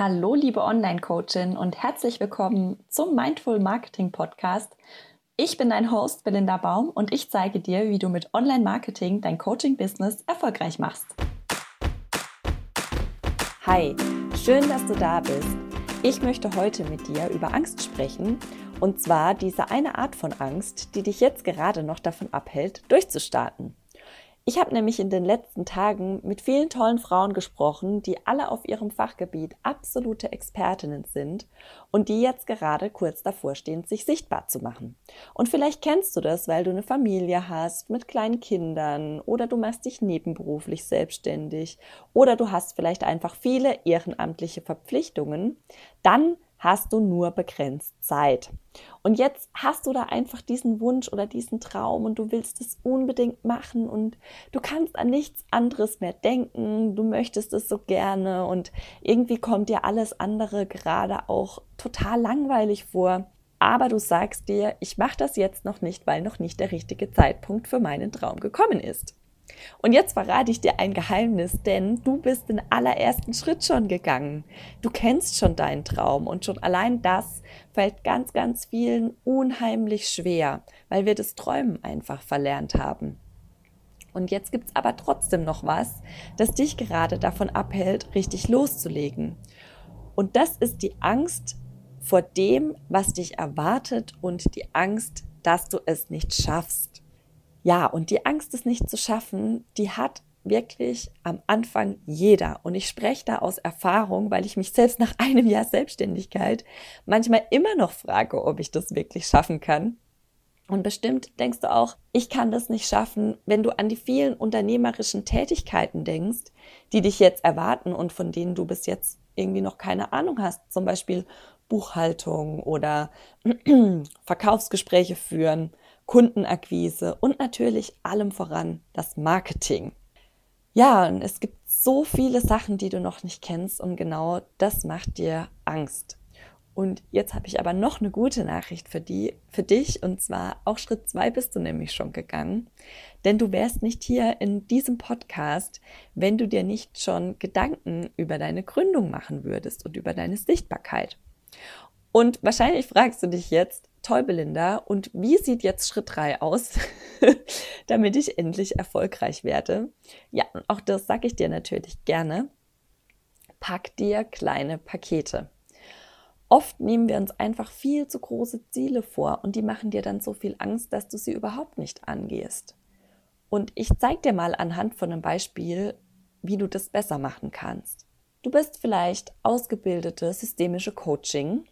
Hallo, liebe Online-Coachin und herzlich willkommen zum Mindful Marketing Podcast. Ich bin dein Host Belinda Baum und ich zeige dir, wie du mit Online-Marketing dein Coaching-Business erfolgreich machst. Hi, schön, dass du da bist. Ich möchte heute mit dir über Angst sprechen und zwar diese eine Art von Angst, die dich jetzt gerade noch davon abhält, durchzustarten. Ich habe nämlich in den letzten Tagen mit vielen tollen Frauen gesprochen, die alle auf ihrem Fachgebiet absolute Expertinnen sind und die jetzt gerade kurz davor stehen, sich sichtbar zu machen. Und vielleicht kennst du das, weil du eine Familie hast mit kleinen Kindern oder du machst dich nebenberuflich selbstständig oder du hast vielleicht einfach viele ehrenamtliche Verpflichtungen. Dann hast du nur begrenzt Zeit. Und jetzt hast du da einfach diesen Wunsch oder diesen Traum und du willst es unbedingt machen und du kannst an nichts anderes mehr denken, du möchtest es so gerne und irgendwie kommt dir alles andere gerade auch total langweilig vor. Aber du sagst dir, ich mache das jetzt noch nicht, weil noch nicht der richtige Zeitpunkt für meinen Traum gekommen ist. Und jetzt verrate ich dir ein Geheimnis, denn du bist den allerersten Schritt schon gegangen. Du kennst schon deinen Traum und schon allein das fällt ganz, ganz vielen unheimlich schwer, weil wir das Träumen einfach verlernt haben. Und jetzt gibt's aber trotzdem noch was, das dich gerade davon abhält, richtig loszulegen. Und das ist die Angst vor dem, was dich erwartet und die Angst, dass du es nicht schaffst. Ja, und die Angst, es nicht zu schaffen, die hat wirklich am Anfang jeder. Und ich spreche da aus Erfahrung, weil ich mich selbst nach einem Jahr Selbstständigkeit manchmal immer noch frage, ob ich das wirklich schaffen kann. Und bestimmt denkst du auch, ich kann das nicht schaffen, wenn du an die vielen unternehmerischen Tätigkeiten denkst, die dich jetzt erwarten und von denen du bis jetzt irgendwie noch keine Ahnung hast. Zum Beispiel Buchhaltung oder Verkaufsgespräche führen, Kundenakquise und natürlich allem voran das Marketing. Ja, und es gibt so viele Sachen, die du noch nicht kennst und genau das macht dir Angst. Und jetzt habe ich aber noch eine gute Nachricht für dich und zwar auch Schritt 2 bist du nämlich schon gegangen, denn du wärst nicht hier in diesem Podcast, wenn du dir nicht schon Gedanken über deine Gründung machen würdest und über deine Sichtbarkeit. Und wahrscheinlich fragst du dich jetzt, toll Belinda, und wie sieht jetzt Schritt 3 aus, damit ich endlich erfolgreich werde? Ja, und auch das sage ich dir natürlich gerne. Pack dir kleine Pakete. Oft nehmen wir uns einfach viel zu große Ziele vor und die machen dir dann so viel Angst, dass du sie überhaupt nicht angehst. Und ich zeige dir mal anhand von einem Beispiel, wie du das besser machen kannst. Du bist vielleicht ausgebildete systemische Coachin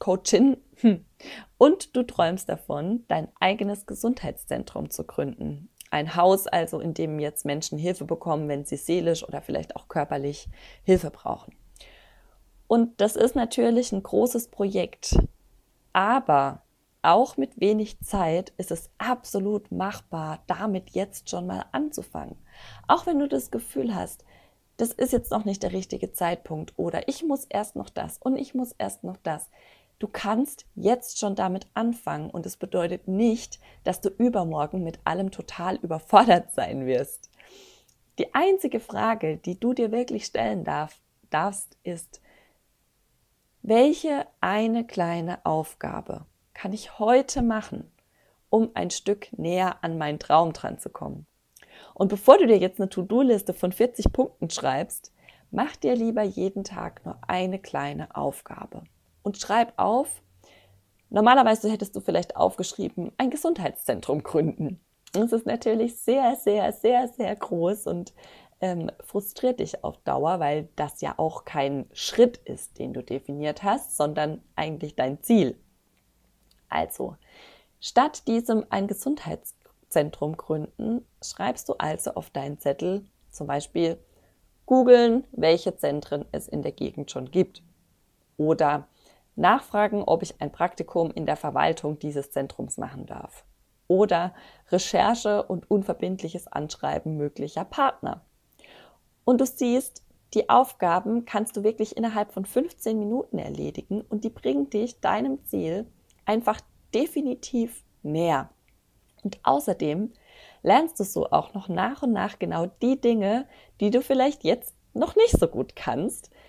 und du träumst davon, dein eigenes Gesundheitszentrum zu gründen. Ein Haus also, in dem jetzt Menschen Hilfe bekommen, wenn sie seelisch oder vielleicht auch körperlich Hilfe brauchen. Und das ist natürlich ein großes Projekt, aber auch mit wenig Zeit ist es absolut machbar, damit jetzt schon mal anzufangen. Auch wenn du das Gefühl hast, das ist jetzt noch nicht der richtige Zeitpunkt oder ich muss erst noch das und ich muss erst noch das. Du kannst jetzt schon damit anfangen und es bedeutet nicht, dass du übermorgen mit allem total überfordert sein wirst. Die einzige Frage, die du dir wirklich stellen darfst, ist, welche eine kleine Aufgabe kann ich heute machen, um ein Stück näher an meinen Traum dran zu kommen? Und bevor du dir jetzt eine To-Do-Liste von 40 Punkten schreibst, mach dir lieber jeden Tag nur eine kleine Aufgabe. Und schreib auf, normalerweise hättest du vielleicht aufgeschrieben, ein Gesundheitszentrum gründen. Das ist natürlich sehr, sehr, sehr, sehr groß und frustriert dich auf Dauer, weil das ja auch kein Schritt ist, den du definiert hast, sondern eigentlich dein Ziel. Also, statt diesem ein Gesundheitszentrum gründen, schreibst du also auf deinen Zettel zum Beispiel googeln, welche Zentren es in der Gegend schon gibt. Oder nachfragen, ob ich ein Praktikum in der Verwaltung dieses Zentrums machen darf. Oder Recherche und unverbindliches Anschreiben möglicher Partner. Und du siehst, die Aufgaben kannst du wirklich innerhalb von 15 Minuten erledigen und die bringen dich deinem Ziel einfach definitiv näher. Und außerdem lernst du so auch noch nach und nach genau die Dinge, die du vielleicht jetzt noch nicht so gut kannst,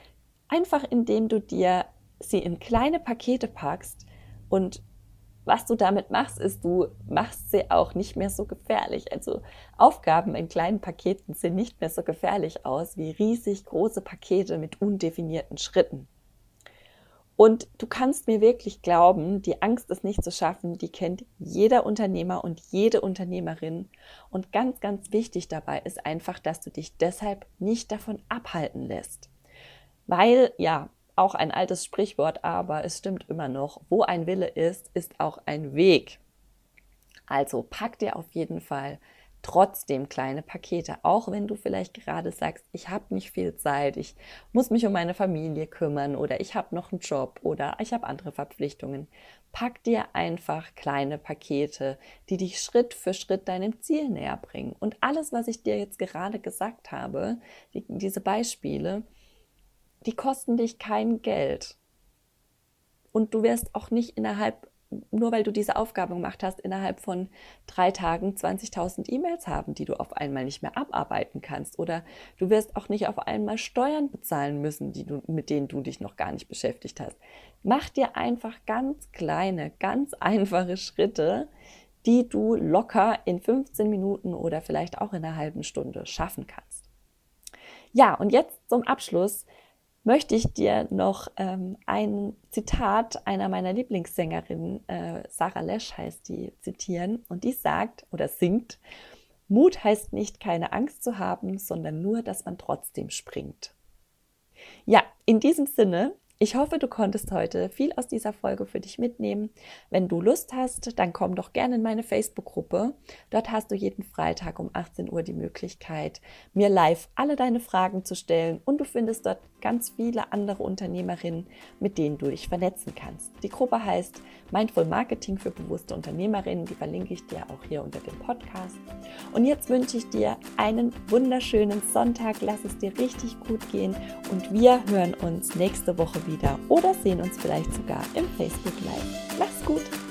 Einfach indem du dir sie in kleine Pakete packst, und was du damit machst, ist, du machst sie auch nicht mehr so gefährlich. Also Aufgaben in kleinen Paketen sehen nicht mehr so gefährlich aus wie riesig große Pakete mit undefinierten Schritten. Und du kannst mir wirklich glauben, die Angst, es nicht zu schaffen, die kennt jeder Unternehmer und jede Unternehmerin. Und ganz, ganz wichtig dabei ist einfach, dass du dich deshalb nicht davon abhalten lässt. Weil, ja, auch ein altes Sprichwort, aber es stimmt immer noch, wo ein Wille ist, ist auch ein Weg. Also pack dir auf jeden Fall trotzdem kleine Pakete, auch wenn du vielleicht gerade sagst, ich habe nicht viel Zeit, ich muss mich um meine Familie kümmern oder ich habe noch einen Job oder ich habe andere Verpflichtungen. Pack dir einfach kleine Pakete, die dich Schritt für Schritt deinem Ziel näher bringen. Und alles, was ich dir jetzt gerade gesagt habe, diese Beispiele, die kosten dich kein Geld. Und du wirst auch nicht nur weil du diese Aufgabe gemacht hast, innerhalb von 3 Tagen 20.000 E-Mails haben, die du auf einmal nicht mehr abarbeiten kannst. Oder du wirst auch nicht auf einmal Steuern bezahlen müssen, mit denen du dich noch gar nicht beschäftigt hast. Mach dir einfach ganz kleine, ganz einfache Schritte, die du locker in 15 Minuten oder vielleicht auch in einer halben Stunde schaffen kannst. Ja, und jetzt zum Abschluss möchte ich dir noch ein Zitat einer meiner Lieblingssängerinnen, Sarah Lesch heißt die, zitieren. Und die sagt oder singt: Mut heißt nicht, keine Angst zu haben, sondern nur, dass man trotzdem springt. Ja, in diesem Sinne, ich hoffe, du konntest heute viel aus dieser Folge für dich mitnehmen. Wenn du Lust hast, dann komm doch gerne in meine Facebook-Gruppe. Dort hast du jeden Freitag um 18 Uhr die Möglichkeit, mir live alle deine Fragen zu stellen. Und du findest dort ganz viele andere Unternehmerinnen, mit denen du dich vernetzen kannst. Die Gruppe heißt Mindful Marketing für bewusste Unternehmerinnen. Die verlinke ich dir auch hier unter dem Podcast. Und jetzt wünsche ich dir einen wunderschönen Sonntag. Lass es dir richtig gut gehen. Und wir hören uns nächste Woche wieder oder sehen uns vielleicht sogar im Facebook Live. Mach's gut!